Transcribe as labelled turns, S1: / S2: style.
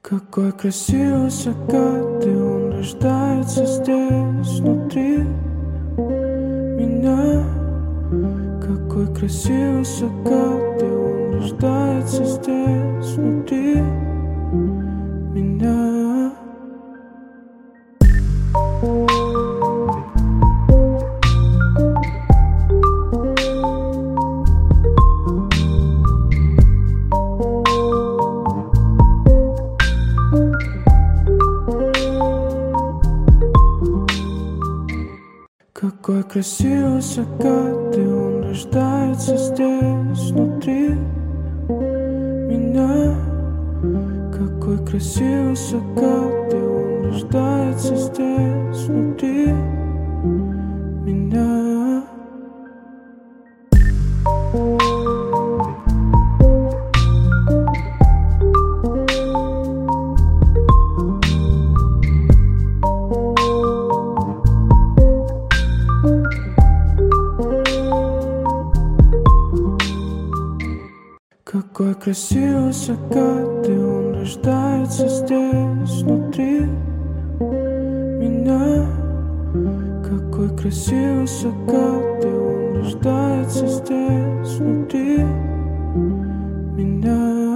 S1: Какой красивый закат, и он рождается здесь, внутри меня. Какой красивый закат, и он рождается здесь, внутри меня. Какой красивый закат, и он рождается здесь, внутри меня. Какой красивый закат, и он рождается здесь, внутри меня. Какой красивый закат, и он рождается здесь, внутри меня. Какой красивый закат, и он рождается здесь, внутри меня.